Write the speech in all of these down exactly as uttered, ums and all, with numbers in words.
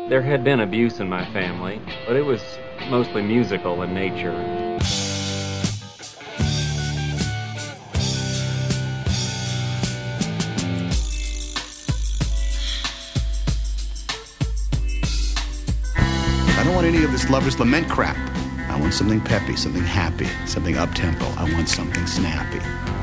There had been abuse in my family, but it was mostly musical in nature. I don't want any of this lover's lament crap. I want something peppy, something happy, something up-tempo. I want something snappy.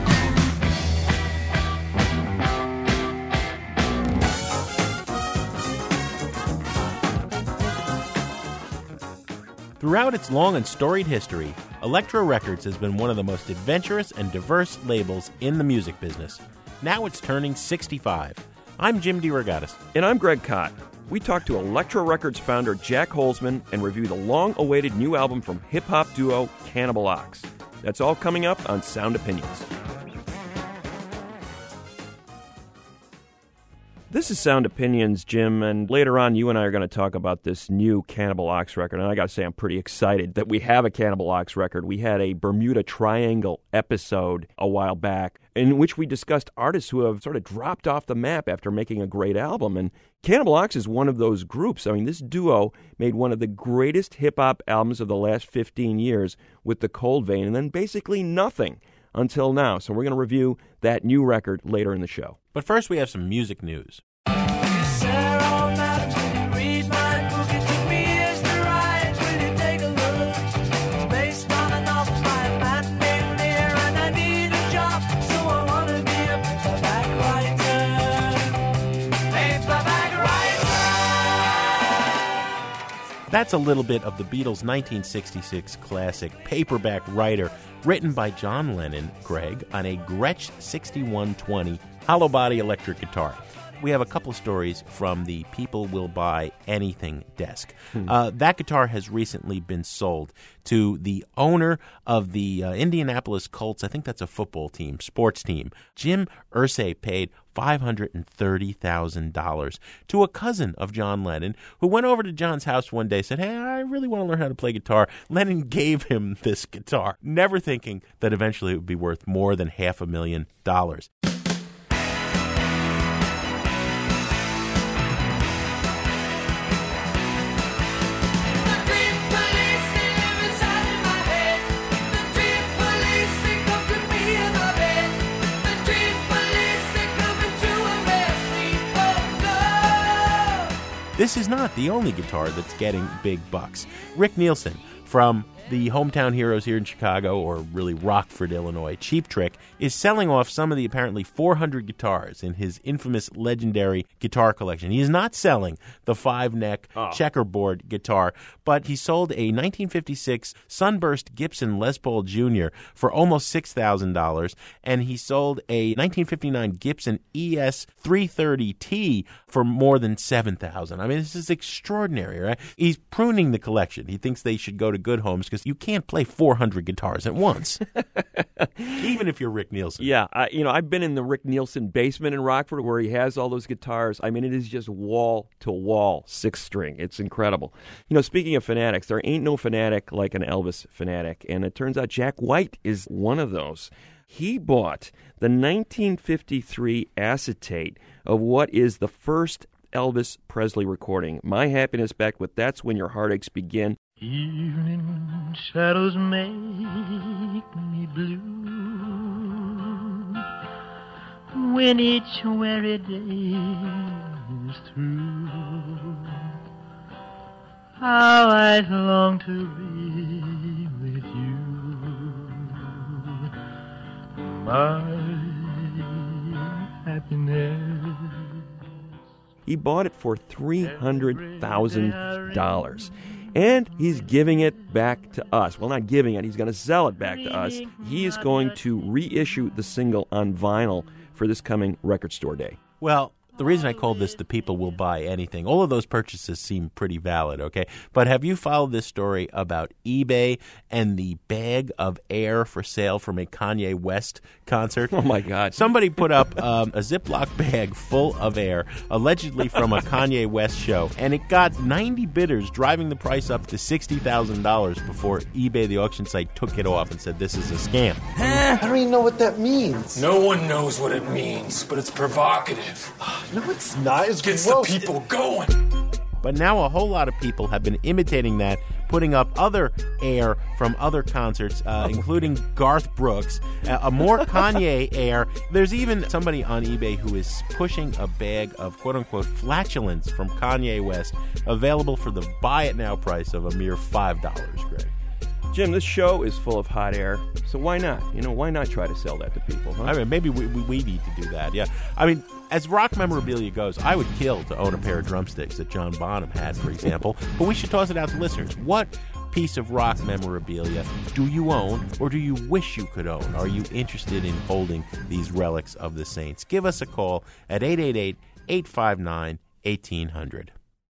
Throughout its long and storied history, Elektra Records has been one of the most adventurous and diverse labels in the music business. Now it's turning sixty-five. I'm Jim DeRogatis. And I'm Greg Kot. We talk to Elektra Records founder Jack Holzman and review the long-awaited new album from hip-hop duo Cannibal Ox. That's all coming up on Sound Opinions. This is Sound Opinions, Jim, and later on you and I are going to talk about this new Cannibal Ox record, and I got to say I'm pretty excited that we have a Cannibal Ox record. We had a Bermuda Triangle episode a while back in which we discussed artists who have sort of dropped off the map after making a great album, and Cannibal Ox is one of those groups. I mean, this duo made one of the greatest hip-hop albums of the last fifteen years with The Cold Vein, and then basically nothing until now. So we're going to review that new record later in the show. But first we have some music news. That's a little bit of the Beatles' nineteen sixty-six classic Paperback Writer, written by John Lennon, Greg, on a Gretsch sixty-one twenty hollow body electric guitar. We have a couple of stories from the People Will Buy Anything desk. Hmm. Uh, that guitar has recently been sold to the owner of the uh, Indianapolis Colts. I think that's a football team, sports team. Jim Irsay paid five hundred thirty thousand dollars to a cousin of John Lennon who went over to John's house one day and said, hey, I really want to learn how to play guitar. Lennon gave him this guitar, never thinking that eventually it would be worth more than half a million dollars. This is not the only guitar that's getting big bucks. Rick Nielsen from the Hometown Heroes here in Chicago, or really Rockford, Illinois, Cheap Trick, is selling off some of the apparently four hundred guitars in his infamous legendary guitar collection. He is not selling the five-neck oh. checkerboard guitar, but he sold a nineteen fifty-six Sunburst Gibson Les Paul Junior for almost six thousand dollars, and he sold a nineteen fifty-nine Gibson E S three thirty T for more than seven thousand dollars. I mean, this is extraordinary, right? He's pruning the collection. He thinks they should go to good homes because you can't play four hundred guitars at once, even if you're Rick Nielsen. Yeah, I, you know, I've been in the Rick Nielsen basement in Rockford where he has all those guitars. I mean, it is just wall-to-wall six-string. It's incredible. You know, speaking of fanatics, there ain't no fanatic like an Elvis fanatic, and it turns out Jack White is one of those. He bought the nineteen fifty-three acetate of what is the first Elvis Presley recording, My Happiness Back with That's When Your Heartaches Begin. Evening shadows make me blue when each weary day is through. How I long to be with you, my happiness. He bought it for three hundred thousand dollars. And he's giving it back to us. Well, not giving it. He's going to sell it back to us. He is going to reissue the single on vinyl for this coming Record Store Day. Well, the reason I called this The People Will Buy Anything, all of those purchases seem pretty valid, okay? But have you followed this story about eBay and the bag of air for sale from a Kanye West concert? Oh, my God. Somebody put up um, a Ziploc bag full of air, allegedly from a Kanye West show, and it got ninety bidders, driving the price up to sixty thousand dollars before eBay, the auction site, took it off and said this is a scam. I don't even know what that means. No one knows what it means, but it's provocative. No, it's not. It's Gets gross. the people going. But now a whole lot of people have been imitating that, putting up other air from other concerts, uh, including Garth Brooks, uh, a more Kanye air. There's even somebody on eBay who is pushing a bag of quote-unquote flatulence from Kanye West, available for the buy-it-now price of a mere five dollars, Greg. Jim, this show is full of hot air, so why not? You know, why not try to sell that to people, huh? I mean, maybe we, we, we need to do that, yeah. I mean, as rock memorabilia goes, I would kill to own a pair of drumsticks that John Bonham had, for example, but we should toss it out to listeners. What piece of rock memorabilia do you own, or do you wish you could own? Are you interested in holding these relics of the saints? Give us a call at eight eight eight, eight five nine, eighteen hundred.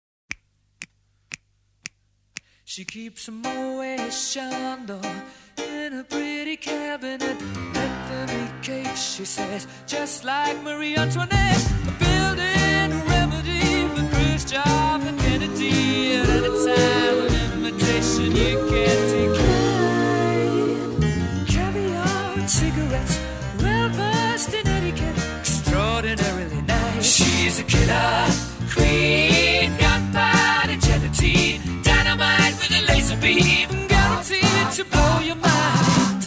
She keeps a Moet Chandon in a pretty cabinet. Let them eat cake, she says, just like Marie Antoinette. A building remedy for Khrushchev and Kennedy. At any time, an invitation you can't decline. Caviar and cigarettes, well versed in etiquette, extraordinarily nice. She's a killer queen, gunpowder gelatine. Dynamite with a laser beam, guaranteed to blow your mind.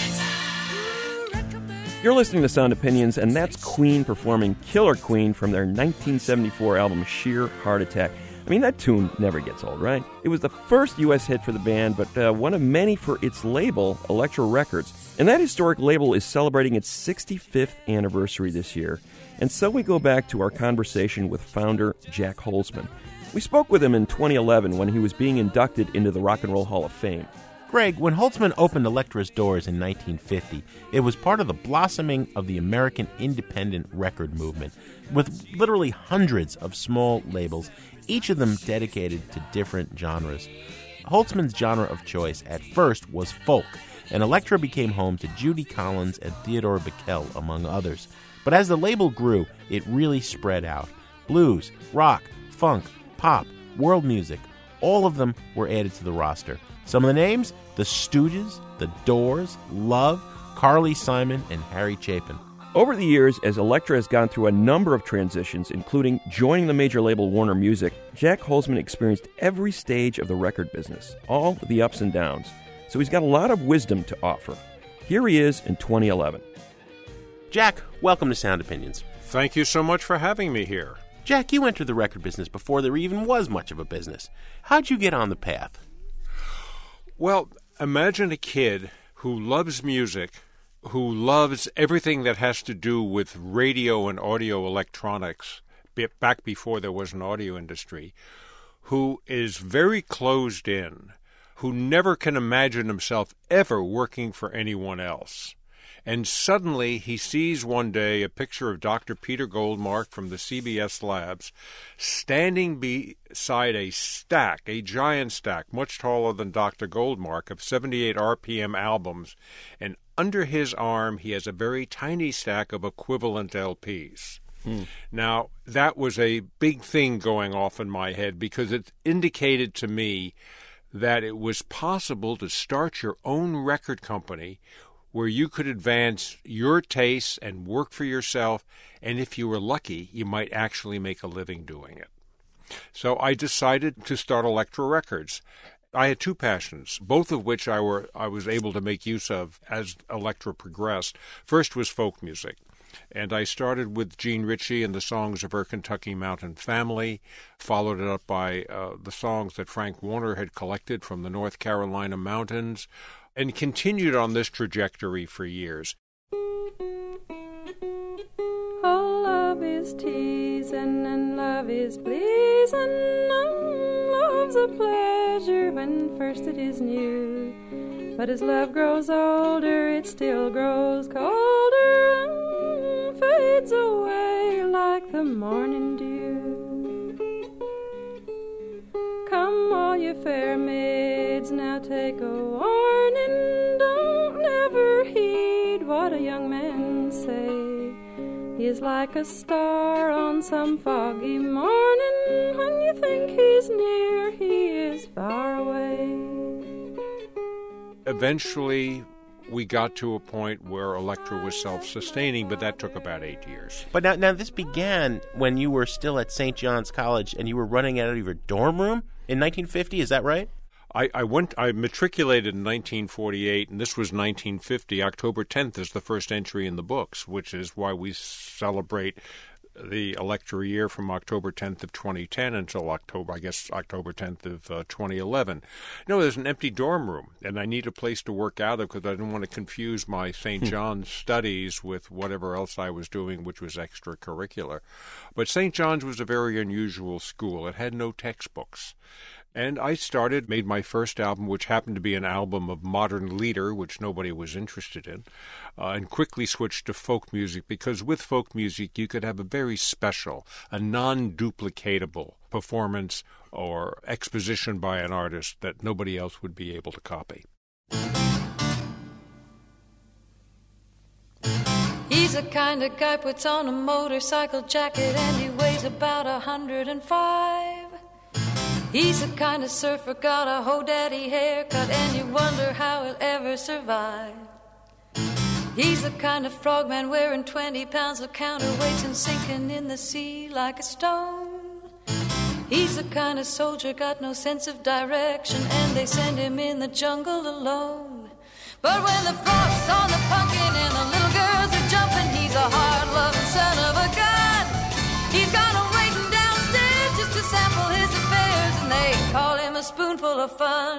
You're listening to Sound Opinions, and that's Queen performing Killer Queen from their nineteen seventy-four album Sheer Heart Attack. I mean, that tune never gets old, right? It was the first U S hit for the band, but uh, one of many for its label, Elektra Records. And that historic label is celebrating its sixty-fifth anniversary this year. And so we go back to our conversation with founder Jack Holzman. We spoke with him in twenty eleven when he was being inducted into the Rock and Roll Hall of Fame. Greg, when Holzman opened Elektra's doors in nineteen fifty, it was part of the blossoming of the American independent record movement, with literally hundreds of small labels, each of them dedicated to different genres. Holzman's genre of choice at first was folk, and Elektra became home to Judy Collins and Theodore Bikel, among others. But as the label grew, it really spread out. Blues, rock, funk, pop, world music, all of them were added to the roster. Some of the names: The Stooges, The Doors, Love, Carly Simon, and Harry Chapin. Over the years, as Elektra has gone through a number of transitions, including joining the major label Warner Music, Jack Holzman experienced every stage of the record business, all the ups and downs. So he's got a lot of wisdom to offer. Here he is in twenty eleven. Jack, welcome to Sound Opinions. Thank you so much for having me here. Jack, you entered the record business before there even was much of a business. How'd you get on the path? Well, imagine a kid who loves music, who loves everything that has to do with radio and audio electronics, back before there was an audio industry, who is very closed in, who never can imagine himself ever working for anyone else. And suddenly he sees one day a picture of Doctor Peter Goldmark from the C B S labs standing beside a stack, a giant stack, much taller than Doctor Goldmark, of seventy-eight R P M albums. And under his arm he has a very tiny stack of equivalent L Ps. Hmm. Now, that was a big thing going off in my head because it indicated to me that it was possible to start your own record company where you could advance your tastes and work for yourself, and if you were lucky, you might actually make a living doing it. So I decided to start Elektra Records. I had two passions, both of which I were I was able to make use of as Elektra progressed. First was folk music, and I started with Gene Ritchie and the songs of Her Kentucky Mountain Family, followed it up by uh, the songs that Frank Warner had collected from the North Carolina mountains, and continued on this trajectory for years. Oh, love is teasing and love is pleasing, and love's a pleasure when first it is new. But as love grows older, it still grows colder and fades away like the morning dew. Come, all you fair maids, now take a warning. Don't never heed what a young man say. He is like a star on some foggy morning. When you think he's near, he is far away. Eventually, we got to a point where Elektra was self-sustaining, but that took about eight years. But now, now this began when you were still at Saint John's College and you were running out of your dorm room in nineteen fifty, is that right? I, I went. I matriculated in nineteen forty-eight, and this was nineteen fifty. October tenth is the first entry in the books, which is why we celebrate the Elektra year from October tenth of twenty ten until October, I guess, October tenth of uh, twenty eleven. No, there's an empty dorm room, and I need a place to work out of because I didn't want to confuse my Saint John's studies with whatever else I was doing, which was extracurricular. But Saint John's was a very unusual school. It had no textbooks. And I started, made my first album, which happened to be an album of modern lieder, which nobody was interested in, uh, and quickly switched to folk music, because with folk music you could have a very special, a non-duplicatable performance or exposition by an artist that nobody else would be able to copy. He's the kind of guy puts on a motorcycle jacket and he weighs about a hundred and five. He's the kind of surfer, got a ho-daddy haircut, and you wonder how he'll ever survive. He's the kind of frogman wearing twenty pounds of counterweights and sinking in the sea like a stone. He's the kind of soldier, got no sense of direction, and they send him in the jungle alone. But when the frost's on the pumpkin and the little girls are jumping, he's a hard-loving son of a gun. He's got them waiting downstairs just to sample his affairs, and they call him a spoonful of fun.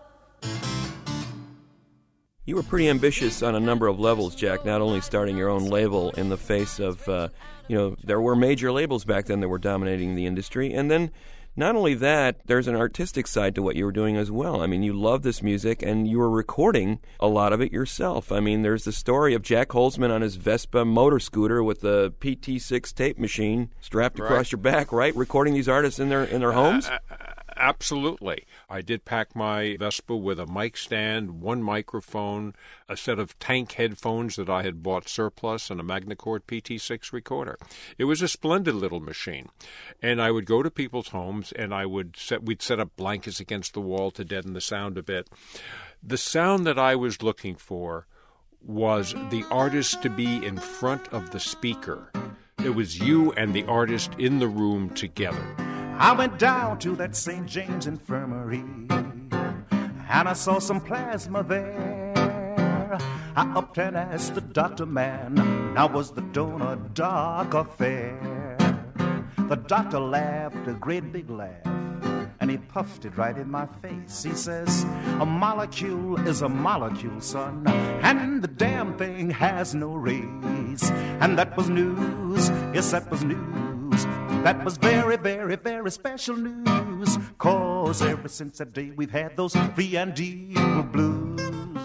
You were pretty ambitious on a number of levels, Jack, not only starting your own label in the face of, uh, you know, there were major labels back then that were dominating the industry, and then not only that, there's an artistic side to what you were doing as well. I mean, you love this music, and you were recording a lot of it yourself. I mean, there's the story of Jack Holzman on his Vespa motor scooter with the P T six tape machine strapped right. across your back, right? Recording these artists in their in their homes? Uh, uh, Absolutely. I did pack my Vespa with a mic stand, one microphone, a set of tank headphones that I had bought surplus, and a Magnacord P T six recorder. It was a splendid little machine. And I would go to people's homes, and I would set, we'd set up blankets against the wall to deaden the sound a bit. The sound that I was looking for was the artist to be in front of the speaker. It was you and the artist in the room together. I went down to that Saint James Infirmary, and I saw some plasma there. I upped and asked the doctor man, now was the donor dark or fair? The doctor laughed a great big laugh, and he puffed it right in my face. He says, a molecule is a molecule, son, and the damn thing has no rays. And that was news, yes, that was news. That was very, very, very special news, 'cause ever since that day we've had those free and evil blues.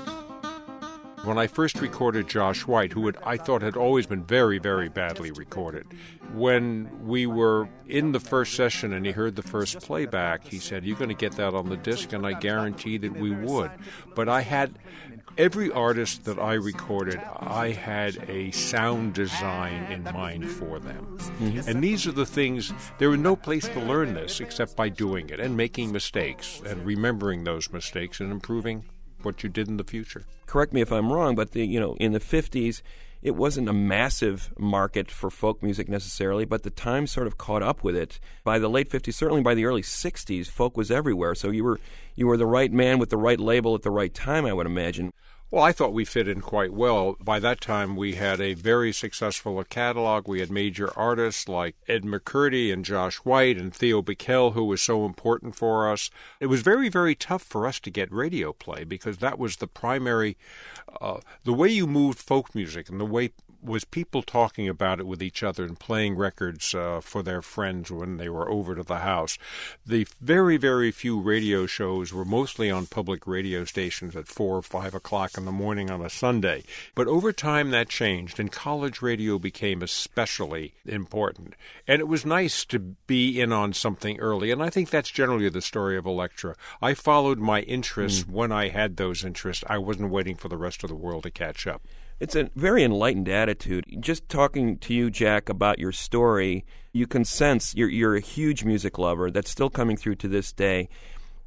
When I first recorded Josh White, who had, I thought had always been very, very badly recorded, when we were in the first session and he heard the first playback, he said, you're going to get that on the disc, and I guaranteed that we would. But I had, every artist that I recorded, I had a sound design in mind for them. Mm-hmm. And these are the things, there was no place to learn this except by doing it and making mistakes and remembering those mistakes and improving what you did in the future. Correct me if I'm wrong, but the you know in the fifties, it wasn't a massive market for folk music necessarily, but the times sort of caught up with it. By the late fifties, certainly by the early sixties, folk was everywhere. So you were you were the right man with the right label at the right time, I would imagine. Well, I thought we fit in quite well. By that time, we had a very successful catalog. We had major artists like Ed McCurdy and Josh White and Theo Bickel, who was so important for us. It was very, very tough for us to get radio play because that was the primary, uh, the way you moved folk music and the way was people talking about it with each other and playing records uh, for their friends when they were over to the house. The very, very few radio shows were mostly on public radio stations at four or five o'clock in the morning on a Sunday. But over time that changed, and college radio became especially important. And it was nice to be in on something early, and I think that's generally the story of Elektra. I followed my interests mm. when I had those interests. I wasn't waiting for the rest of the world to catch up. It's a very enlightened attitude. Just talking to you, Jack, about your story, you can sense you're, you're a huge music lover that's still coming through to this day.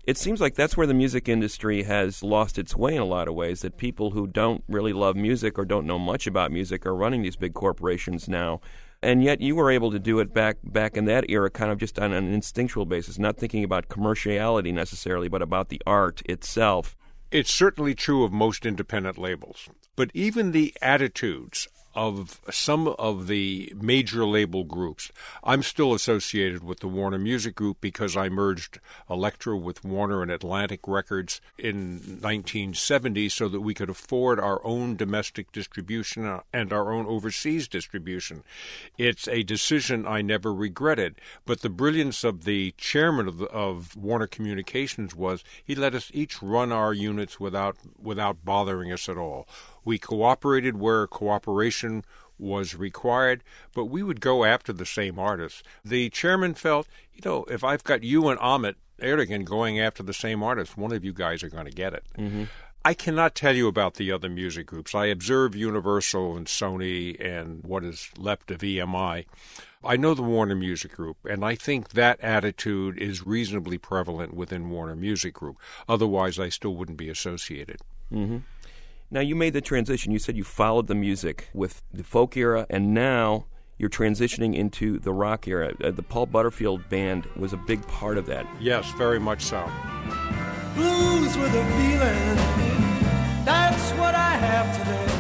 It seems like that's where the music industry has lost its way in a lot of ways, that people who don't really love music or don't know much about music are running these big corporations now. And yet you were able to do it back back in that era kind of just on an instinctual basis, not thinking about commerciality necessarily, but about the art itself. It's certainly true of most independent labels. But even the attitudes of some of the major label groups. I'm still associated with the Warner Music Group because I merged Elektra with Warner and Atlantic Records in nineteen seventy so that we could afford our own domestic distribution and our own overseas distribution. It's a decision I never regretted, but the brilliance of the chairman of, the, of Warner Communications was he let us each run our units without without bothering us at all. We cooperated where cooperation was required, but we would go after the same artists. The chairman felt, you know, if I've got you and Ahmet Ertegun going after the same artist, one of you guys are going to get it. Mm-hmm. I cannot tell you about the other music groups. I observe Universal and Sony and what is left of E M I. I know the Warner Music Group, and I think that attitude is reasonably prevalent within Warner Music Group. Otherwise, I still wouldn't be associated. Mm-hmm. Now, you made the transition. You said you followed the music with the folk era, and now you're transitioning into the rock era. Uh, the Paul Butterfield Band was a big part of that. Yes, very much so. Blues with a feeling, that's what I have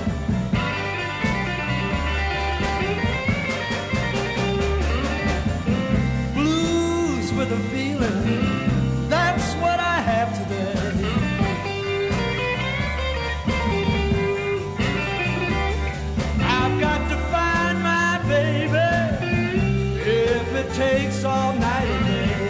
today. Blues with a feeling, that's what I have today. I've got to find my baby if it takes all night and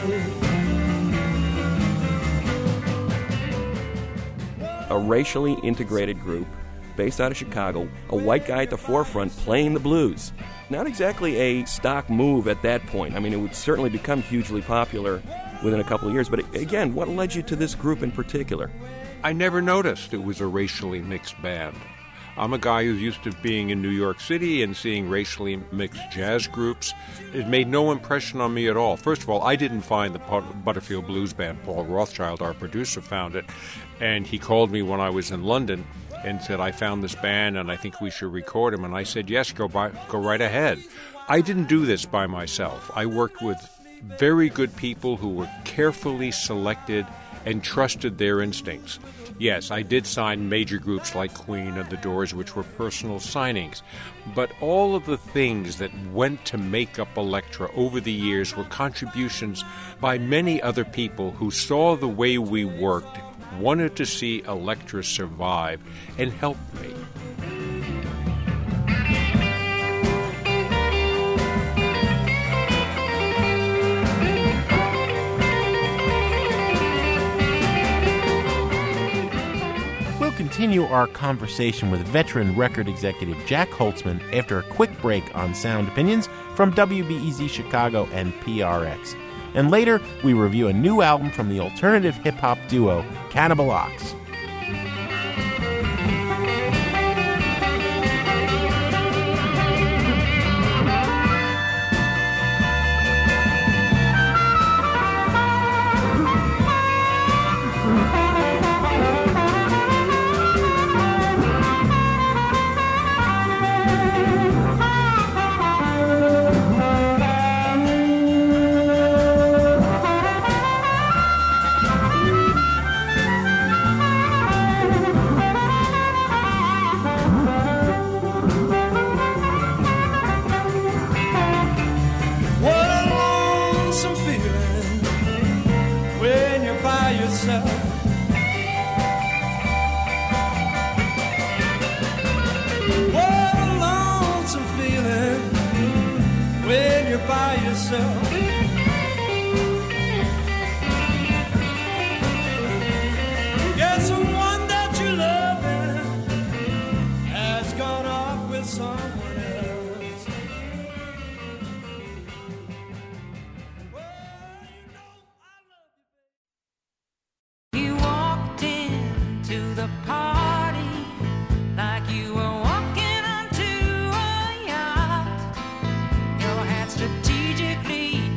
day. A racially integrated group based out of Chicago, a white guy at the forefront playing the blues. Not exactly a stock move at that point. I mean, it would certainly become hugely popular within a couple of years. But again, what led you to this group in particular? I never noticed it was a racially mixed band. I'm a guy who's used to being in New York City and seeing racially mixed jazz groups. It made no impression on me at all. First of all, I didn't find the Butterfield Blues Band. Paul Rothschild, our producer, found it. And he called me when I was in London and said, I found this band and I think we should record him. And I said, yes, go, by, go right ahead. I didn't do this by myself. I worked with very good people who were carefully selected and trusted their instincts. Yes, I did sign major groups like Queen and The Doors, which were personal signings. But all of the things that went to make up Elektra over the years were contributions by many other people who saw the way we worked, wanted to see Elektra survive, and helped me. Continue our conversation with veteran record executive Jack Holtzman after a quick break on Sound Opinions from W B E Z Chicago and P R X. And later, we review a new album from the alternative hip-hop duo Cannibal Ox. Strategically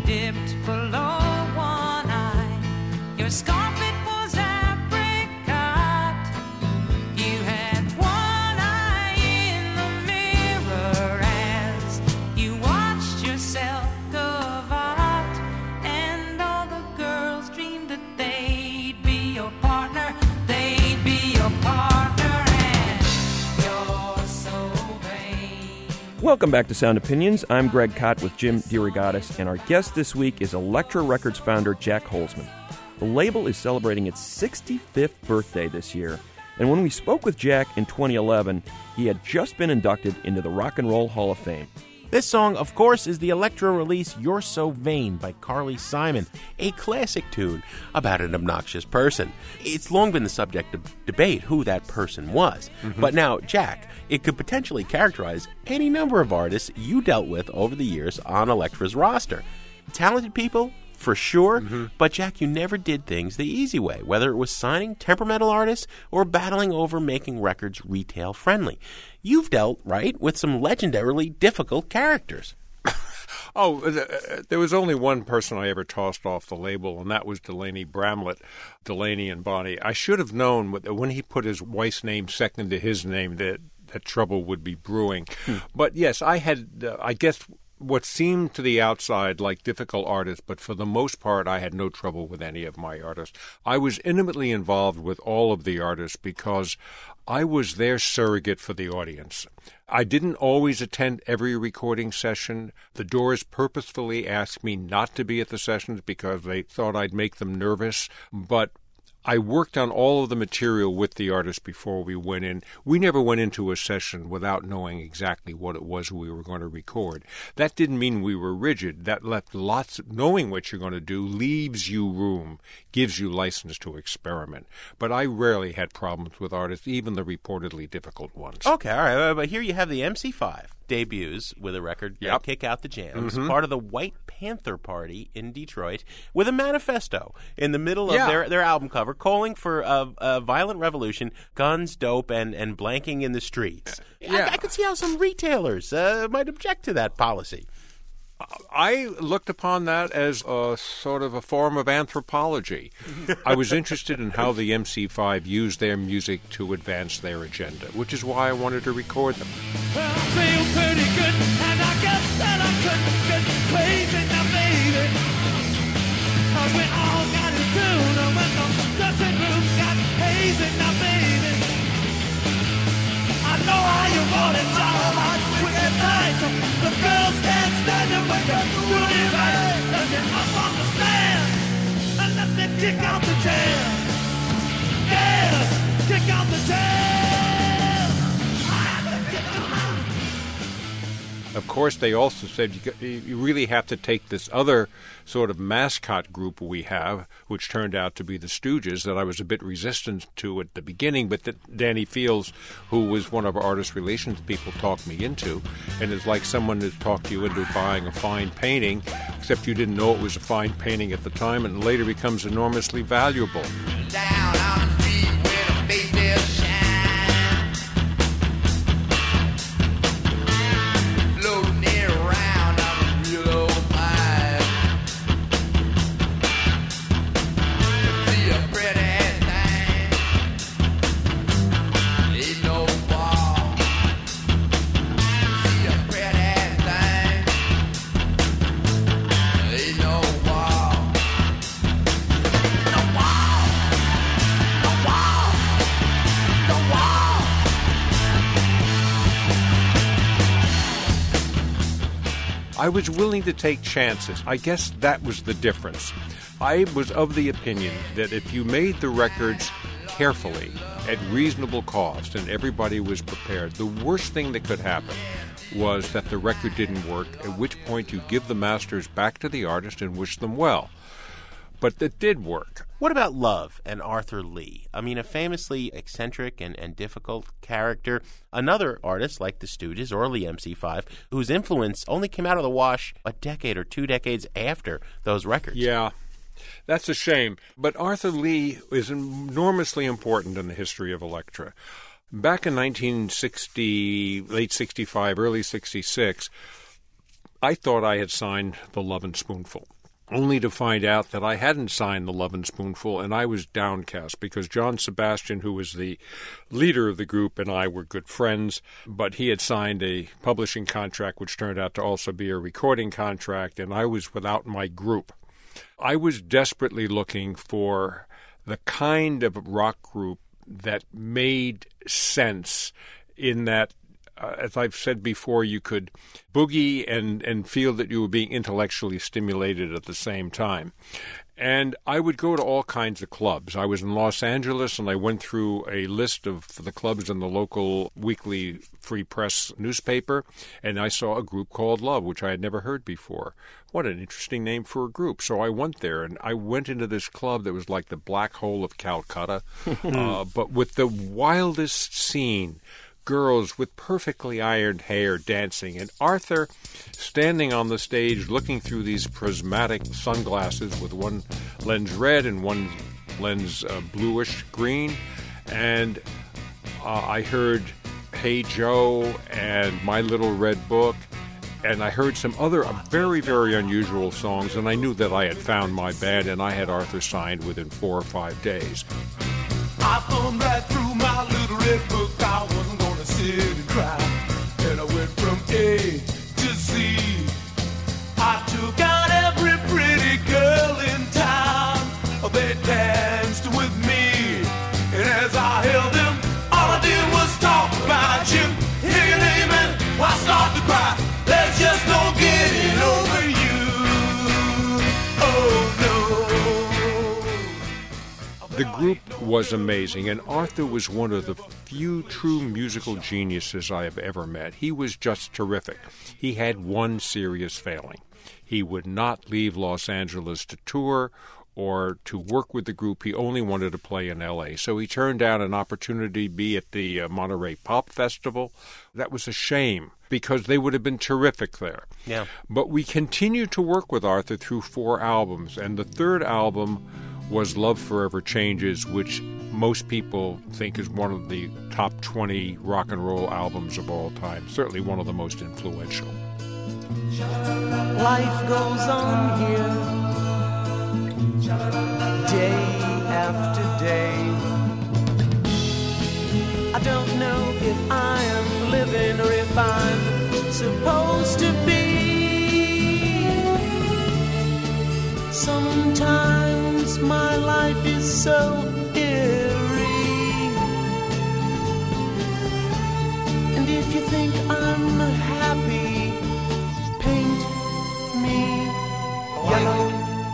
Welcome back to Sound Opinions. I'm Greg Kot with Jim DeRogatis, and our guest this week is Elektra Records founder Jack Holzman. The label is celebrating its sixty-fifth birthday this year, and when we spoke with Jack in twenty eleven, he had just been inducted into the Rock and Roll Hall of Fame. This song, of course, is the Elektra release You're So Vain by Carly Simon, a classic tune about an obnoxious person. It's long been the subject of debate who that person was. Mm-hmm. But now, Jack, it could potentially characterize any number of artists you dealt with over the years on Elektra's roster. Talented people, for sure, mm-hmm. but Jack, you never did things the easy way, whether it was signing temperamental artists or battling over making records retail friendly. You've dealt, right, with some legendarily difficult characters. Oh, uh, there was only one person I ever tossed off the label, and that was Delaney Bramlett, Delaney and Bonnie. I should have known when he put his wife's name second to his name that, that trouble would be brewing. Hmm. But yes, I had, uh, I guess, what seemed to the outside like difficult artists, but for the most part, I had no trouble with any of my artists. I was intimately involved with all of the artists because I was their surrogate for the audience. I didn't always attend every recording session. The Doors purposefully asked me not to be at the sessions because they thought I'd make them nervous, but I worked on all of the material with the artist before we went in. We never went into a session without knowing exactly what it was we were going to record. That didn't mean we were rigid. That left lots of, knowing what you're going to do leaves you room, gives you license to experiment. But I rarely had problems with artists, even the reportedly difficult ones. Okay, all right, but here you have the M C five debuts with a record, yep. Kick Out the Jams, mm-hmm. part of the White Panther Party in Detroit, with a manifesto in the middle of yeah. their, their album cover calling for a, a violent revolution, guns, dope, and, and blanking in the streets. Yeah. I, I could see how some retailers uh, might object to that policy. I looked upon that as a sort of a form of anthropology. I was interested in how the M C five used their music to advance their agenda, which is why I wanted to record them. Well, I feel pretty good, and I guess that I couldn't get crazy now, baby. 'Cause we all got to do no when the dressing room got hazy now, baby. I know how you want it, John, quick and tight. The girls can't stand it when you're doing it right. Let me up on the stand, and let me kick out the jam. Yes, kick out the jam. I have to kick them out. Of course, they also said you, got, you really have to take this other sort of mascot group we have, which turned out to be the Stooges, that I was a bit resistant to at the beginning, but that Danny Fields, who was one of our artist relations people, talked me into. And it's like someone that talked you into buying a fine painting, except you didn't know it was a fine painting at the time, and later becomes enormously valuable. Down on the street where the baseball shine, floating around on the real old vibe. See a pretty thing, ain't no ball. See a pretty thing, ain't no ball. No wall, no wall, no wall. I was willing to take chances. I guess that was the difference. I was of the opinion that if you made the records carefully, at reasonable cost, and everybody was prepared, the worst thing that could happen was that the record didn't work, at which point you give the masters back to the artist and wish them well. But it did work. What about Love and Arthur Lee? I mean, a famously eccentric and, and difficult character. Another artist like the Stooges or the M C five, whose influence only came out of the wash a decade or two decades after those records. Yeah, that's a shame. But Arthur Lee is enormously important in the history of Elektra. Back in nineteen sixty, late sixty-five, early sixty-six, I thought I had signed the Lovin' Spoonful, only to find out that I hadn't signed the Lovin' Spoonful, and I was downcast because John Sebastian, who was the leader of the group, and I were good friends, but he had signed a publishing contract which turned out to also be a recording contract, and I was without my group. I was desperately looking for the kind of rock group that made sense in that uh, as I've said before, you could boogie and, and feel that you were being intellectually stimulated at the same time. And I would go to all kinds of clubs. I was in Los Angeles, and I went through a list of the clubs in the local weekly free press newspaper, and I saw a group called Love, which I had never heard before. What an interesting name for a group. So I went there, and I went into this club that was like the Black Hole of Calcutta, uh, but with the wildest scene. Girls with perfectly ironed hair dancing, and Arthur standing on the stage looking through these prismatic sunglasses with one lens red and one lens uh, bluish green. And uh, I heard Hey Joe and My Little Red Book, and I heard some other uh, very, very unusual songs, and I knew that I had found my band, and I had Arthur signed within four or five days. I thumbed right through my little red book. I wasn't going to sit and cry. And I went from A to Z. I took out every pretty girl in town. They danced with me. And as I held them, all I did was talk about Jim. Hear your name and I start to cry. There's just no getting over you. Oh, no. The group was amazing, and Arthur was one of the few true musical geniuses I have ever met. He was just terrific. He had one serious failing. He would not leave Los Angeles to tour or to work with the group. He only wanted to play in L A. So he turned down an opportunity to be at the uh, Monterey Pop Festival. That was a shame, because they would have been terrific there. Yeah. But we continued to work with Arthur through four albums, and the third album was Love Forever Changes, which most people think is one of the top twenty rock and roll albums of all time. Certainly one of the most influential. Life goes on here, day after day. I don't know if I am living or if I'm supposed to be. Sometimes my life is so eerie, and if you think I'm happy, paint me yellow.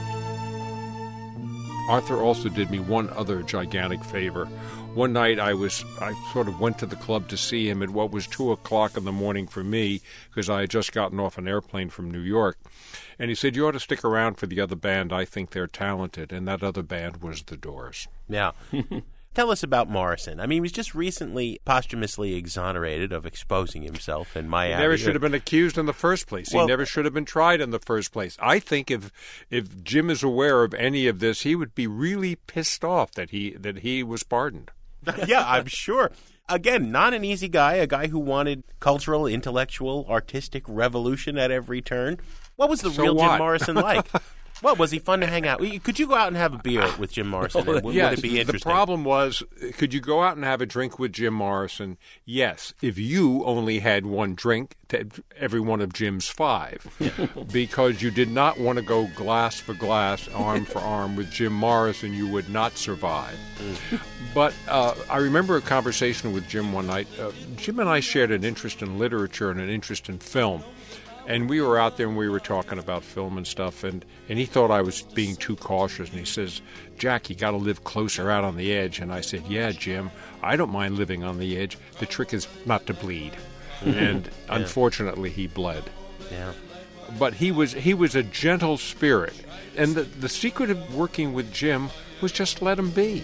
Arthur also did me one other gigantic favor. One night I was, I sort of went to the club to see him at what was two o'clock in the morning for me, because I had just gotten off an airplane from New York. And he said, you ought to stick around for the other band. I think they're talented. And that other band was The Doors. Yeah. Tell us about Morrison. I mean, he was just recently posthumously exonerated of exposing himself in Miami. He never should have been accused in the first place. Well, he never should have been tried in the first place. I think if if Jim is aware of any of this, he would be really pissed off that he that he was pardoned. Yeah, I'm sure. Again, not an easy guy, a guy who wanted cultural, intellectual, artistic revolution at every turn. What was the So real what? Jim Morrison like? What, was he fun to hang out? Could you go out and have a beer with Jim Morrison? And would, yes, would it be interesting? The problem was, could you go out and have a drink with Jim Morrison? Yes, if you only had one drink to every one of Jim's five, because you did not want to go glass for glass, arm for arm with Jim Morrison. You would not survive. But uh, I remember a conversation with Jim one night. Uh, Jim and I shared an interest in literature and an interest in film. And we were out there and we were talking about film and stuff, and, and he thought I was being too cautious. And he says, Jack, you got to live closer out on the edge. And I said, yeah, Jim, I don't mind living on the edge. The trick is not to bleed. And yeah. Unfortunately, he bled. Yeah. But he was he was a gentle spirit. And the, the secret of working with Jim was just let him be.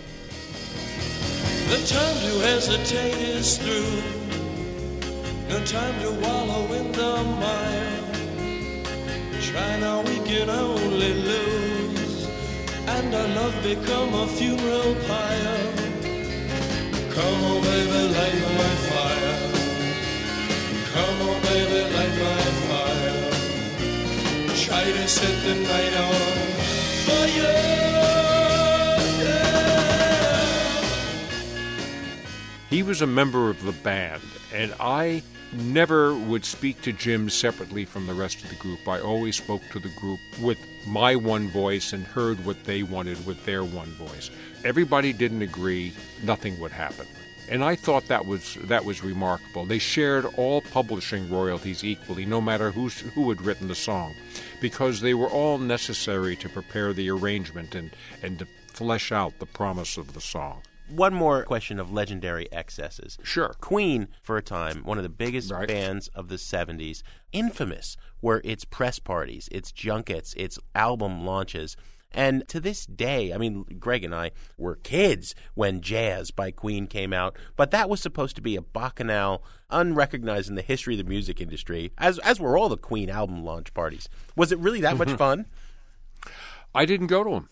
The time to hesitate is through. No time to wallow in the mire. Try now, we can only lose, and our love become a funeral pyre. Come on, baby, light my fire. Come on, baby, light my fire. Try to set the night on fire. He was a member of the band, and I never would speak to Jim separately from the rest of the group. I always spoke to the group with my one voice and heard what they wanted with their one voice. Everybody didn't agree, nothing would happen. And I thought that was that was remarkable. They shared all publishing royalties equally, no matter who's, who had written the song, because they were all necessary to prepare the arrangement and, and to flesh out the promise of the song. One more question of legendary excesses. Sure. Queen, for a time, one of the biggest Right. bands of the seventies, infamous were its press parties, its junkets, its album launches. And to this day, I mean, Greg and I were kids when Jazz by Queen came out, but that was supposed to be a bacchanal, unrecognized in the history of the music industry, as as were all the Queen album launch parties. Was it really that much fun? I didn't go to them.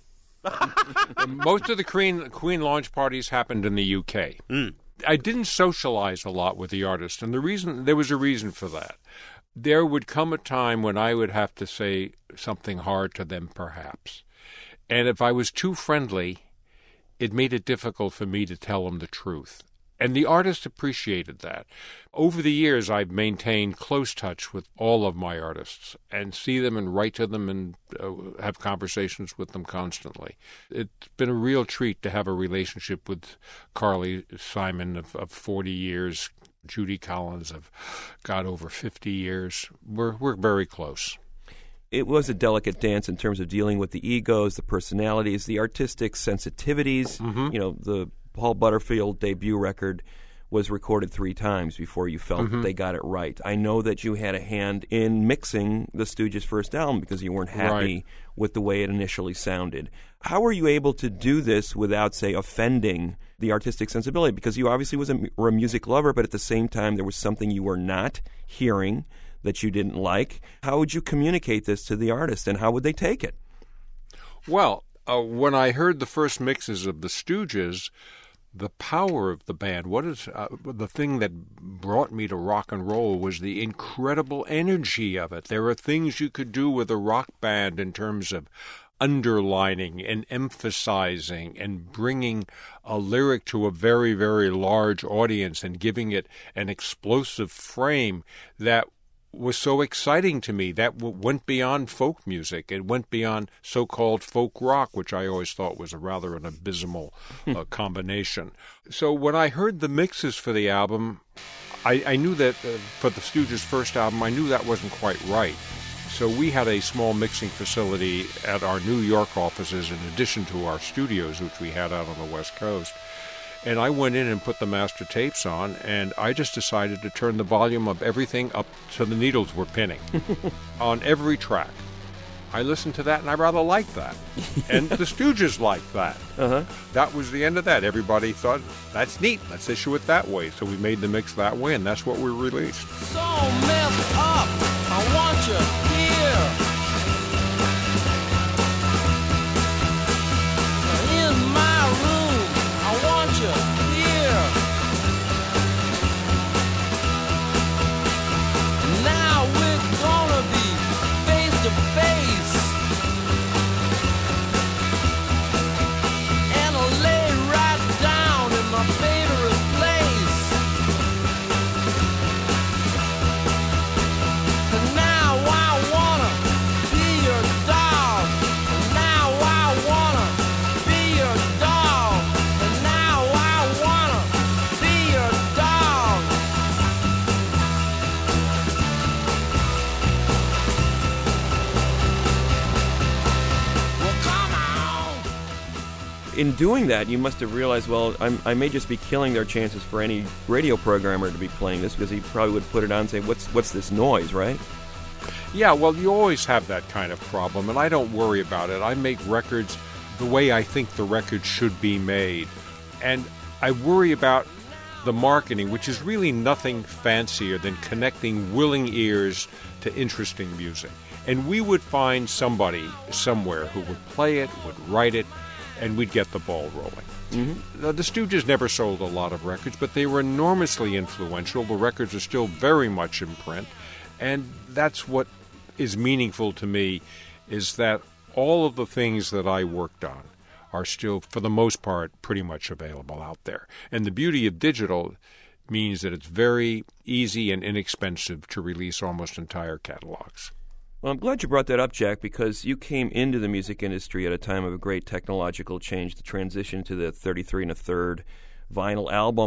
Most of the Queen, Queen launch parties happened in the U K. Mm. I didn't socialize a lot with the artist, and the reason there was a reason for that. There would come a time when I would have to say something hard to them, perhaps. And if I was too friendly, it made it difficult for me to tell them the truth. And the artist appreciated that. Over the years, I've maintained close touch with all of my artists and see them and write to them and uh, have conversations with them constantly. It's been a real treat to have a relationship with Carly Simon of, of forty years, Judy Collins of, God, over fifty years. We're we're very close. It was a delicate dance in terms of dealing with the egos, the personalities, the artistic sensitivities. Mm-hmm. You know, the Paul Butterfield debut record was recorded three times before you felt Mm-hmm. they got it right. I know that you had a hand in mixing the Stooges' first album because you weren't happy Right. with the way it initially sounded. How were you able to do this without, say, offending the artistic sensibility? Because you obviously was a, were a music lover, but at the same time there was something you were not hearing that you didn't like. How would you communicate this to the artist, and how would they take it? Well, uh, when I heard the first mixes of the Stooges, the power of the band, what is uh, the thing that brought me to rock and roll was the incredible energy of it. There are things you could do with a rock band in terms of underlining and emphasizing and bringing a lyric to a very, very large audience and giving it an explosive frame that was so exciting to me. That w- went beyond folk music. It went beyond so-called folk rock, which I always thought was a rather an abysmal uh, combination. So when I heard the mixes for the album, I, I knew that uh, for the Stooges' first album, I knew that wasn't quite right. So we had a small mixing facility at our New York offices in addition to our studios, which we had out on the West Coast. And I went in and put the master tapes on, and I just decided to turn the volume of everything up so the needles were pinning on every track. I listened to that, and I rather liked that. And the Stooges liked that. Uh-huh. That was the end of that. Everybody thought, that's neat. Let's issue it that way. So we made the mix that way, and that's what we released. So messed up, I want you here. In my room, I want you here. Now we're gonna be face to face, and I'll lay right down in my favorite place. And now I wanna be your dog. And now I wanna be your dog. And now I wanna be your dog. Well, come on. In doing that, you must have realized, well, I'm, I may just be killing their chances for any radio programmer to be playing this, because he probably would put it on and say, what's, what's this noise, right? Yeah, well, you always have that kind of problem, and I don't worry about it. I make records the way I think the record should be made. And I worry about the marketing, which is really nothing fancier than connecting willing ears to interesting music. And we would find somebody somewhere who would play it, would write it, and we'd get the ball rolling. Mm-hmm. The, the Stooges never sold a lot of records, but they were enormously influential. The records are still very much in print, and that's what is meaningful to me, is that all of the things that I worked on are still, for the most part, pretty much available out there. And the beauty of digital means that it's very easy and inexpensive to release almost entire catalogs. Well, I'm glad you brought that up, Jack, because you came into the music industry at a time of a great technological change, the transition to the thirty-three and a third vinyl album.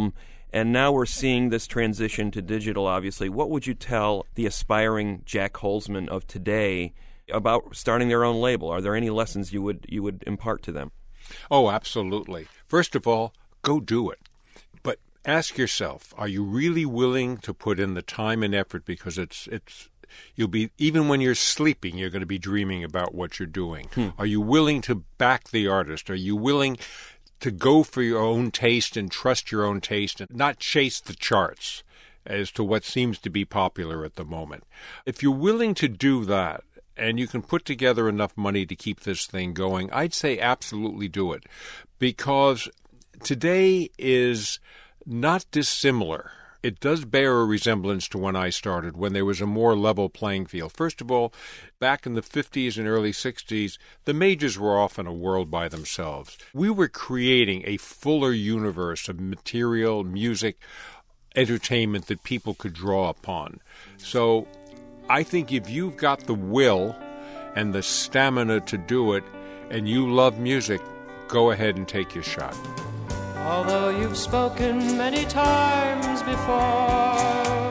And now we're seeing this transition to digital, obviously. What would you tell the aspiring Jack Holzman of today about starting their own label? Are there any lessons you would you would impart to them? Oh, absolutely. First of all, go do it. But ask yourself, are you really willing to put in the time and effort? Because it's it's you'll be, even when you're sleeping, you're going to be dreaming about what you're doing. Hmm. Are you willing to back the artist? Are you willing to go for your own taste and trust your own taste and not chase the charts as to what seems to be popular at the moment? If you're willing to do that, and you can put together enough money to keep this thing going, I'd say absolutely do it. Because today is not dissimilar. It does bear a resemblance to when I started, when there was a more level playing field. First of all, back in the fifties and early sixties, the majors were often a world by themselves. We were creating a fuller universe of material, music, entertainment that people could draw upon. So I think if you've got the will and the stamina to do it, and you love music, go ahead and take your shot. Although you've spoken many times before,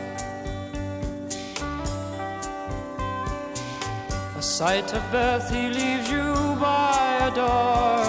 a sight of birth he leaves you by a door.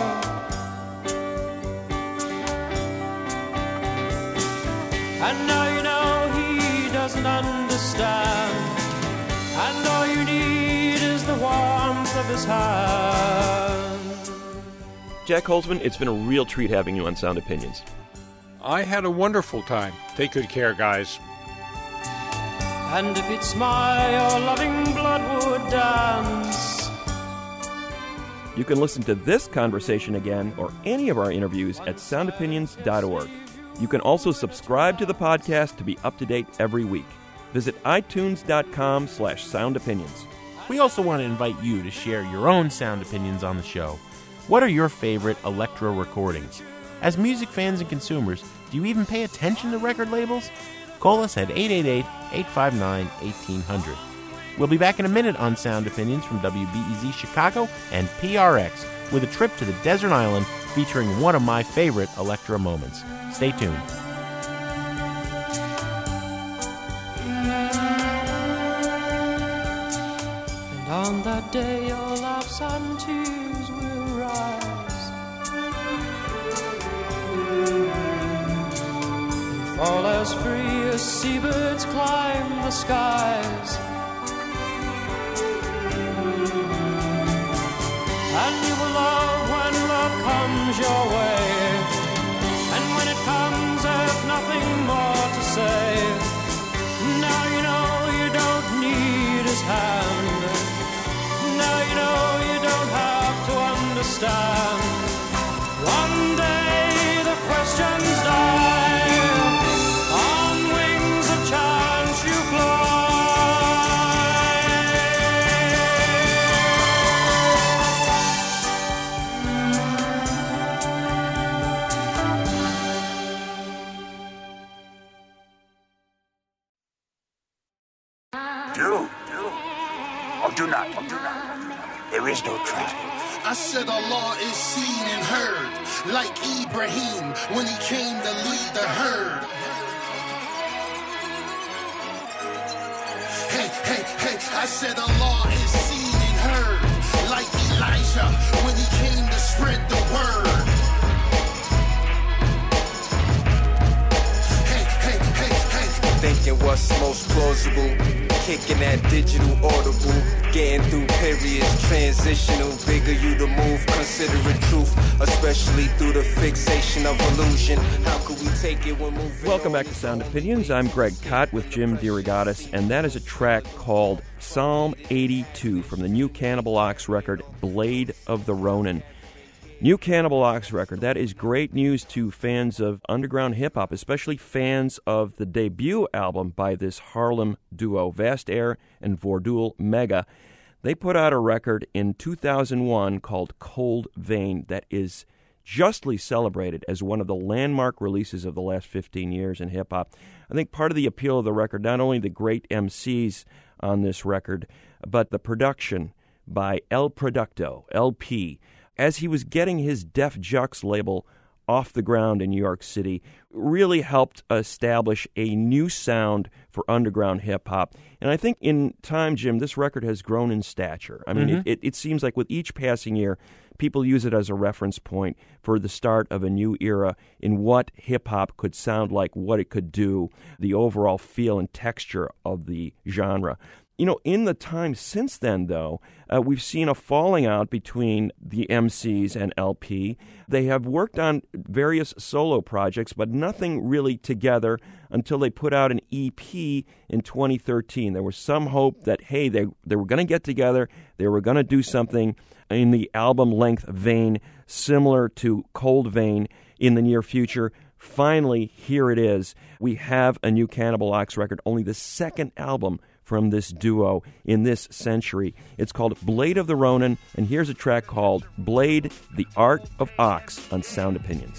And now you know he doesn't understand, and all you need is the warmth of his hand. Jack Holzman, it's been a real treat having you on Sound Opinions. I had a wonderful time. Take good care, guys. And if it's my your loving blood would dance. You can listen to this conversation again or any of our interviews at sound opinions dot org. You can also subscribe to the podcast to be up to date every week. Visit itunes.com slash soundopinions. We also want to invite you to share your own sound opinions on the show. What are your favorite Elektra recordings? As music fans and consumers, do you even pay attention to record labels? Call us at eight eight eight, eight five nine, one eight zero zero. We'll be back in a minute on Sound Opinions from W B E Z Chicago and P R X with a trip to the desert island featuring one of my favorite Elektra moments. Stay tuned. And on that day your laughs and tears will rise and fall as free as seabirds climb the skies. And you will love when love comes your way, and when it comes there's nothing more to say. Now you know you don't need his hand. Now you know you don't have to understand. One day the questions die. On wings of chance you fly. Do, do, or do not, or do not. There is no try. I said Allah is seen and heard, like Ibrahim when he came to lead the herd. Hey, hey, hey, I said Allah is seen and heard, like Elijah when he came to spread the word. Hey, hey, hey, hey. Thinking what's most plausible, kicking that digital audible, getting through periods, transitional, bigger you to move, considering truth, especially through the fixation of illusion. How could we take it when moving? Welcome back to Sound Opinions. I'm Greg Kot with Jim DeRogatis, and that is a track called Psalm eighty-two from the new Cannibal Ox record, Blade of the Ronin. New Cannibal Ox record. That is great news to fans of underground hip-hop, especially fans of the debut album by this Harlem duo, Vast Air and Vordoul Mega. They put out a record in two thousand one called Cold Vein that is justly celebrated as one of the landmark releases of the last fifteen years in hip-hop. I think part of the appeal of the record, not only the great M Cs on this record, but the production by El Producto, L P, as he was getting his Def Jux label off the ground in New York City, really helped establish a new sound for underground hip-hop. And I think in time, Jim, this record has grown in stature. I mean, Mm-hmm. it, it, it seems like with each passing year, people use it as a reference point for the start of a new era in what hip-hop could sound like, what it could do, the overall feel and texture of the genre. You know, in the time since then, though, uh, we've seen a falling out between the M Cs and L P. They have worked on various solo projects, but nothing really together until they put out an E P in twenty thirteen. There was some hope that, hey, they, they were going to get together, they were going to do something in the album-length vein, similar to Cold Vein in the near future. Finally, here it is. We have a new Cannibal Ox record, only the second album from this duo in this century. It's called Blade of the Ronin, and here's a track called Blade, the Art of Ox on Sound Opinions.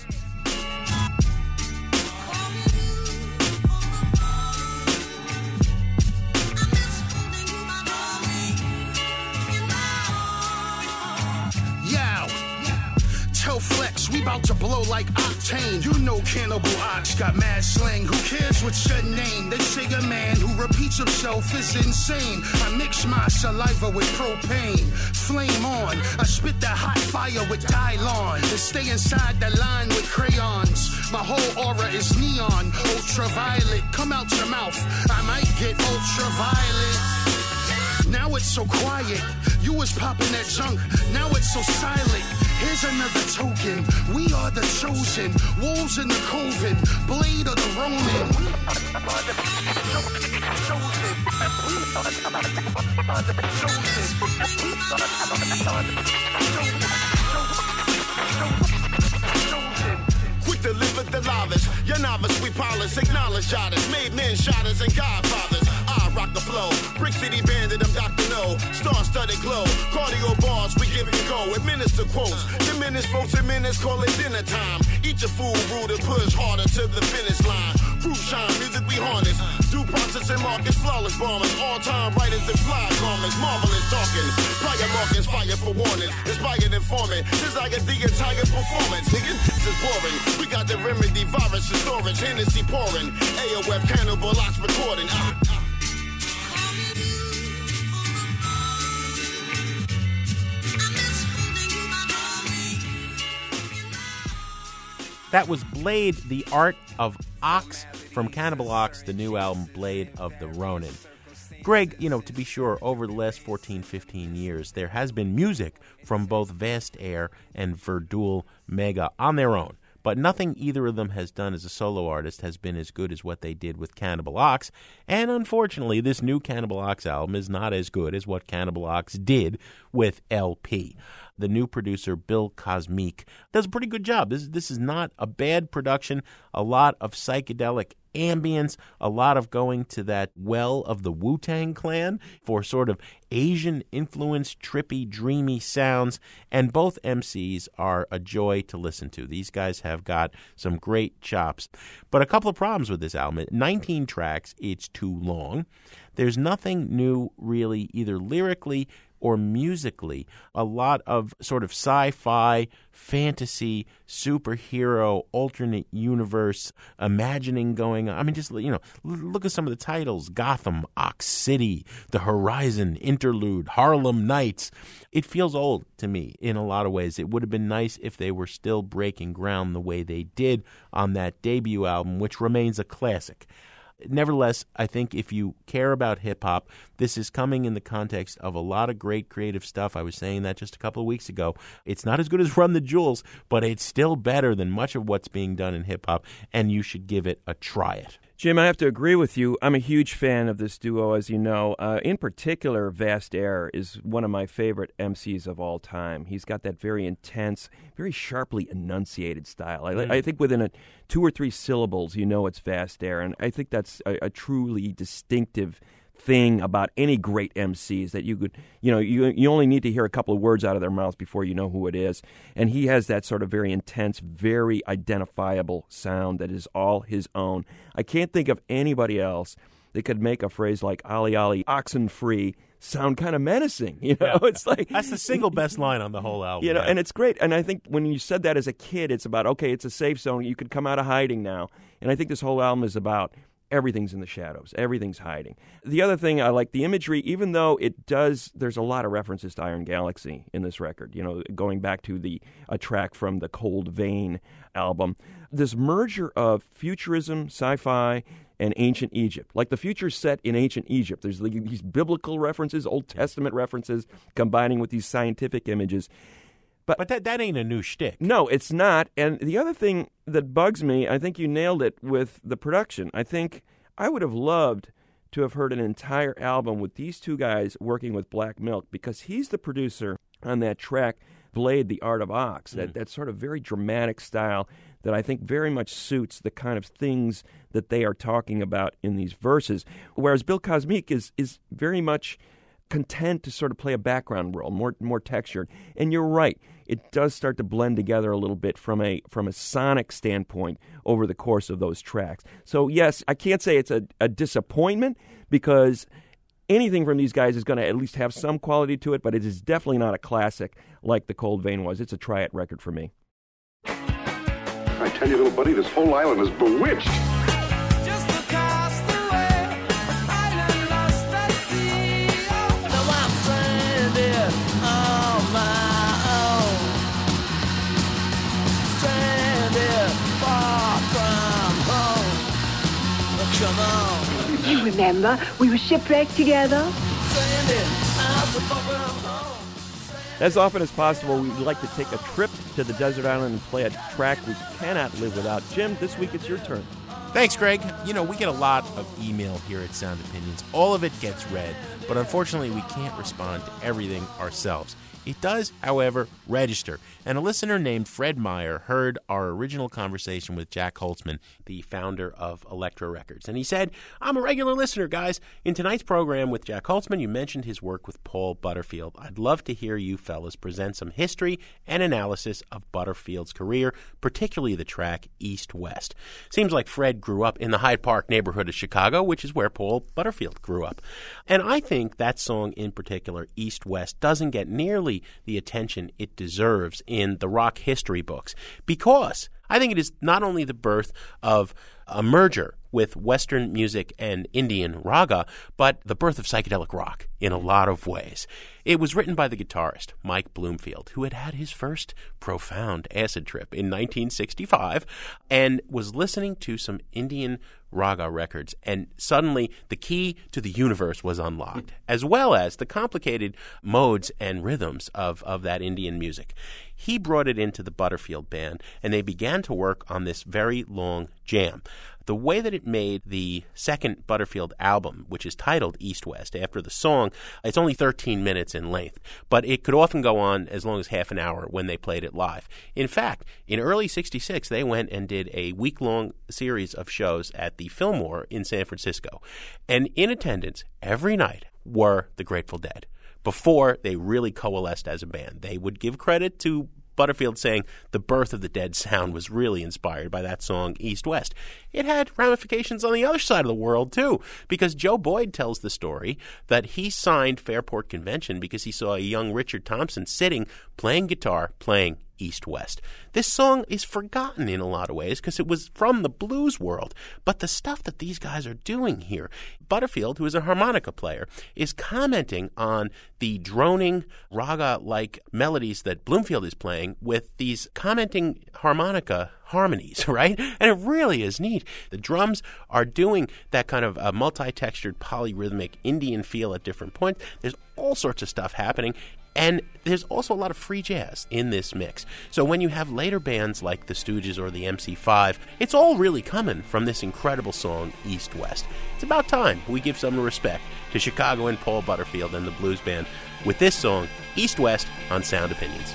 Flex, we bout to blow like octane. You know Cannibal Ox got mad slang. Who cares what's your name? They say a man who repeats himself is insane. I mix my saliva with propane. Flame on, I spit that hot fire with Dylon. And stay inside the line with crayons. My whole aura is neon, ultraviolet. Come out your mouth, I might get ultraviolet. Now it's so quiet. You was popping that junk. Now it's so silent. Here's another token. We are the chosen. Wolves in the coven. Blade of the Ronin. Quick to live at the lavish. You're novice, we polish. Acknowledge shotters. Made men shotters and godfathers. I rock the flow. Brick City Bandit, I'm Doctor No. Star-studded glow. Cardio bars, we give and go. Administer quotes. Diminish folks in minutes, call it dinner time. Eat your food, rude and push harder to the finish line. Proof shine, music we harness. Due process and markets, flawless bombers. All-time writers and fly garments. Marvelous talking. Prior markings, fire for warning. Inspired informant. Desire the entire performance. Nigga, this is boring. We got the remedy, virus and storage. Hennessy pouring. A O F Cannibal Ox recording. Ah, ah. That was Blade, the Art of Ox, from Cannibal Ox, the new album Blade of the Ronin. Greg, you know, to be sure, over the last fourteen, fifteen years, there has been music from both Vast Air and Verdul Mega on their own. But nothing either of them has done as a solo artist has been as good as what they did with Cannibal Ox. And unfortunately, this new Cannibal Ox album is not as good as what Cannibal Ox did with L P. The new producer, Bill Cosmique, does a pretty good job. This, this is not a bad production. A lot of psychedelic ambience, a lot of going to that well of the Wu-Tang Clan for sort of Asian-influenced, trippy, dreamy sounds. And both M Cs are a joy to listen to. These guys have got some great chops. But a couple of problems with this album. nineteen tracks, it's too long. There's nothing new, really, either lyrically or musically. A lot of sort of sci-fi, fantasy, superhero, alternate universe, imagining going on. I mean, just, you know, look at some of the titles. Gotham, Ox City, The Horizon, Interlude, Harlem Nights. It feels old to me in a lot of ways. It would have been nice if they were still breaking ground the way they did on that debut album, which remains a classic. Nevertheless, I think if you care about hip-hop, this is coming in the context of a lot of great creative stuff. I was saying that just a couple of weeks ago. It's not as good as Run the Jewels, but it's still better than much of what's being done in hip-hop, and you should give it a try it. Jim, I have to agree with you. I'm a huge fan of this duo, as you know. Uh, in particular, Vast Air is one of my favorite M Cs of all time. He's got that very intense, very sharply enunciated style. I, mm. I think within a two or three syllables, you know it's Vast Air, and I think that's a, a truly distinctive thing about any great M Cs that you could, you know, you you only need to hear a couple of words out of their mouths before you know who it is. And he has that sort of very intense, very identifiable sound that is all his own. I can't think of anybody else they could make a phrase like "Ollie Ollie oxen free" sound kind of menacing. You know, Yeah. it's like That's the single best line on the whole album. You know, yeah. and it's great. And I think when you said that as a kid, it's about, okay, it's a safe zone. You can come out of hiding now. And I think this whole album is about everything's in the shadows. Everything's hiding. The other thing, I like the imagery, even though it does, there's a lot of references to Iron Galaxy in this record, you know, going back to the a track from the Cold Vein album. This merger of futurism, sci-fi, and ancient Egypt. Like the future's set in ancient Egypt. There's like these biblical references, Old Testament references, combining with these scientific images. But, but that, that ain't a new shtick. No, it's not. And the other thing that bugs me, I think you nailed it with the production. I think I would have loved to have heard an entire album with these two guys working with Black Milk, because he's the producer on that track, Blade, the Art of Ox, that, Mm. that sort of very dramatic style that I think very much suits the kind of things that they are talking about in these verses. Whereas Bill Cosmique is is very much content to sort of play a background role, more more textured. And you're right, it does start to blend together a little bit from a from a sonic standpoint over the course of those tracks. So yes, I can't say it's a, a disappointment, because anything from these guys is going to at least have some quality to it, but it is definitely not a classic like the Cold Vein was. It's a try-it record for me. I tell you, little buddy, this whole island is bewitched. You remember, we were shipwrecked together. As often as possible, we'd like to take a trip to the desert island and play a track we cannot live without. Jim, this week it's your turn. Thanks, Greg. You know, we get a lot of email here at Sound Opinions. All of it gets read, but unfortunately we can't respond to everything ourselves. It does, however, register. And a listener named Fred Meyer heard our original conversation with Jack Holtzman, the founder of Elektra Records. And he said, I'm a regular listener, guys. In tonight's program with Jack Holtzman, you mentioned his work with Paul Butterfield. I'd love to hear you fellas present some history and analysis of Butterfield's career, particularly the track East West. Seems like Fred grew up in the Hyde Park neighborhood of Chicago, which is where Paul Butterfield grew up. And I think that song in particular, East West, doesn't get nearly the attention it deserves in the rock history books, because I think it is not only the birth of a merger with Western music and Indian raga, but the birth of psychedelic rock in a lot of ways. It was written by the guitarist Mike Bloomfield, who had had his first profound acid trip in nineteen sixty-five and was listening to some Indian raga records, and suddenly the key to the universe was unlocked, as well as the complicated modes and rhythms of, of that Indian music. He brought it into the Butterfield band, and they began to work on this very long jam. The way that it made the second Butterfield album, which is titled East West, after the song, it's only thirteen minutes in length, but it could often go on as long as half an hour when they played it live. In fact, in early sixty-six, they went and did a week-long series of shows at the Fillmore in San Francisco. And in attendance every night were the Grateful Dead, before they really coalesced as a band. They would give credit to Butterfield, saying the birth of the Dead sound was really inspired by that song East West. It had ramifications on the other side of the world, too, because Joe Boyd tells the story that he signed Fairport Convention because he saw a young Richard Thompson sitting, playing guitar, playing East West. This song is forgotten in a lot of ways because it was from the blues world, but the stuff that these guys are doing here, Butterfield, who is a harmonica player, is commenting on the droning raga-like melodies that Bloomfield is playing with these commenting harmonica harmonies, right? And it really is neat. The drums are doing that kind of uh, multi-textured, polyrhythmic Indian feel at different points. There's all sorts of stuff happening. And there's also a lot of free jazz in this mix. So when you have later bands like the Stooges or the M C five, it's all really coming from this incredible song, East West. It's about time we give some respect to Chicago and Paul Butterfield and the blues band with this song, East West, on Sound Opinions.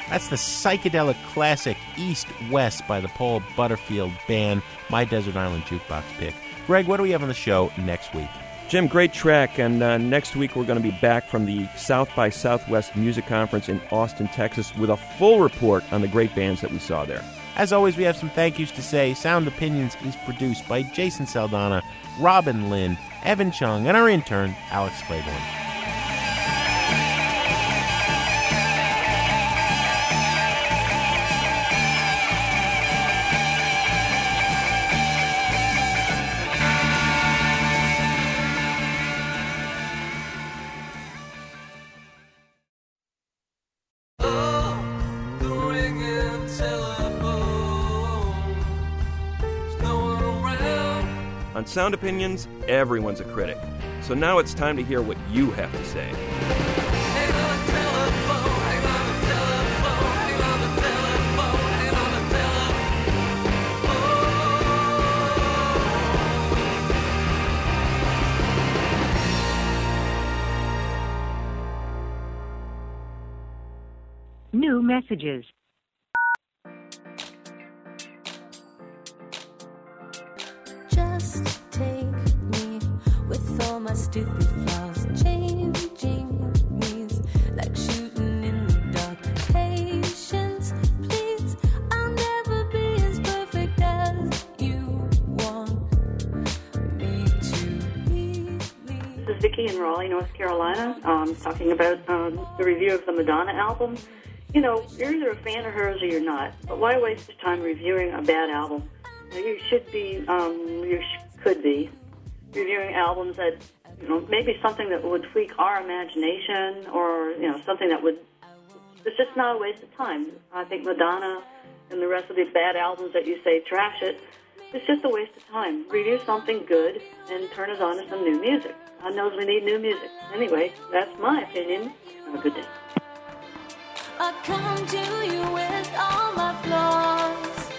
That's the psychedelic classic East West by the Paul Butterfield Band, my Desert Island Jukebox pick. Greg, what do we have on the show next week? Jim, great track, and uh, next week we're going to be back from the South by Southwest Music Conference in Austin, Texas, with a full report on the great bands that we saw there. As always, we have some thank yous to say. Sound Opinions is produced by Jason Saldana, Robin Lynn, Evan Chung, and our intern, Alex Claiborne. On Sound Opinions, everyone's a critic. So now it's time to hear what you have to say. New messages. Just take me with all my stupid flaws, changing me's like shooting in the dark. Patience, please, I'll never be as perfect as you want me to be. This is Vicki in Raleigh, North Carolina, um, talking about um, the review of the Madonna album. You know, you're either a fan of hers or you're not, but why waste your time reviewing a bad album? You should be, um, you sh- could be, reviewing albums that, you know, maybe something that would tweak our imagination or, you know, something that would, it's just not a waste of time. I think Madonna and the rest of these bad albums that you say trash it, it's just a waste of time. Review something good and turn us on to some new music. God knows we need new music. Anyway, that's my opinion. Have a good day. I come to you with all my flaws.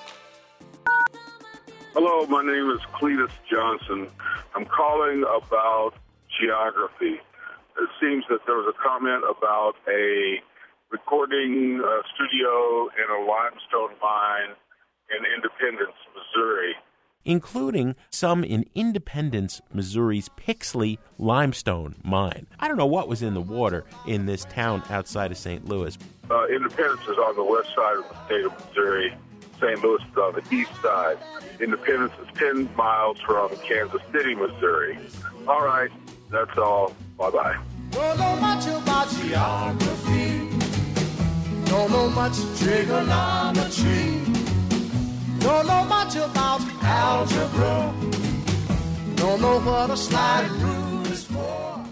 Hello, my name is Cletus Johnson. I'm calling about geography. It seems that there was a comment about a recording uh, studio in a limestone mine in Independence, Missouri. Including some in Independence, Missouri's Pixley limestone mine. I don't know what was in the water in this town outside of Saint Louis. Uh, Independence is on the west side of the state of Missouri. Saint Louis is on the east side. Independence is ten miles from Kansas City, Missouri. All right, that's all. Bye-bye. Don't know much about geography. Don't know much trigonometry. Don't know much about algebra. Don't know what a slide rule is for.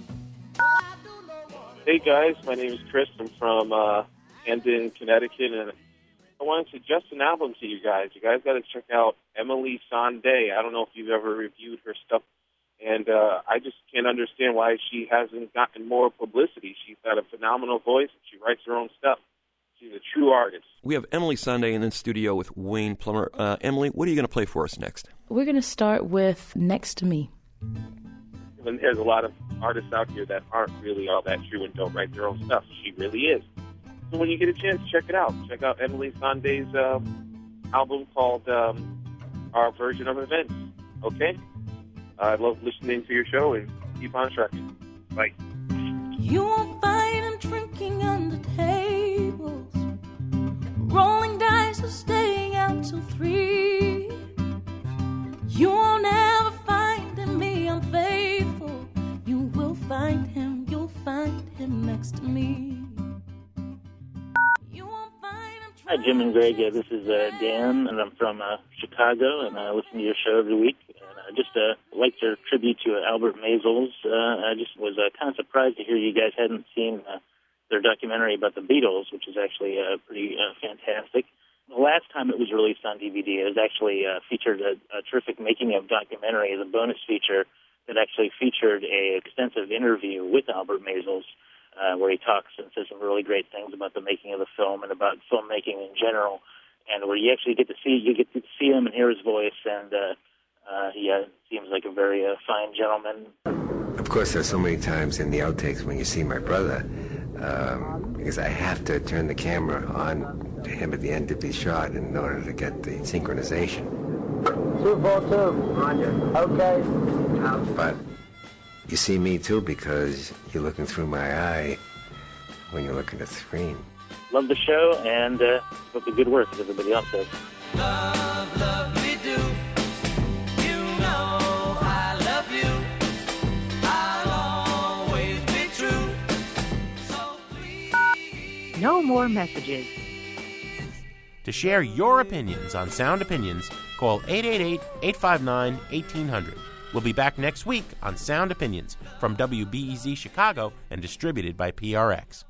Hey guys, my name is Chris. I'm from uh, Camden, Connecticut, and I wanted to suggest an album to you guys. You guys got to check out Emily Sandé. I don't know if you've ever reviewed her stuff, and uh, I just can't understand why she hasn't gotten more publicity. She's got a phenomenal voice. She writes her own stuff. She's a true artist. We have Emily Sandé in the studio with Wayne Plummer. Uh, Emily, what are you going to play for us next? We're going to start with Next to Me. And there's a lot of artists out here that aren't really all that true and don't write their own stuff. She really is. So when you get a chance, check it out. Check out Emily Sandé's uh, album called um, Our Version of Events. Okay? I love listening to your show, and keep on trucking. Bye. You won't find him drinking under tables, rolling dice or staying out till three. You won't ever find him being unfaithful. You will find him, you'll find him next to me. Hi, Jim and Greg. Uh, this is uh, Dan, and I'm from uh, Chicago, and I listen to your show every week. And I just uh, liked your tribute to uh, Albert Maysles. Uh, I just was uh, kind of surprised to hear you guys hadn't seen uh, their documentary about the Beatles, which is actually uh, pretty uh, fantastic. The last time it was released on D V D, it was actually uh, featured a, a terrific making-of documentary as a bonus feature that actually featured an extensive interview with Albert Maysles, Uh, where he talks and says some really great things about the making of the film and about filmmaking in general, and where you actually get to see you get to see him and hear his voice, and uh, uh, he uh, seems like a very uh, fine gentleman. Of course, there's so many times in the outtakes when you see my brother, um, because I have to turn the camera on to him at the end to be shot in order to get the synchronization. two four two. Roger. Okay. But you see me too because you're looking through my eye when you're looking at the screen. Love the show and uh, hope the good work, as everybody else says. Love, love me do. You know I love you. I'll always be true. So please. No more messages. To share your opinions on Sound Opinions, call eight eight eight, eight five nine, one eight hundred. We'll be back next week on Sound Opinions from W B E Z Chicago and distributed by P R X.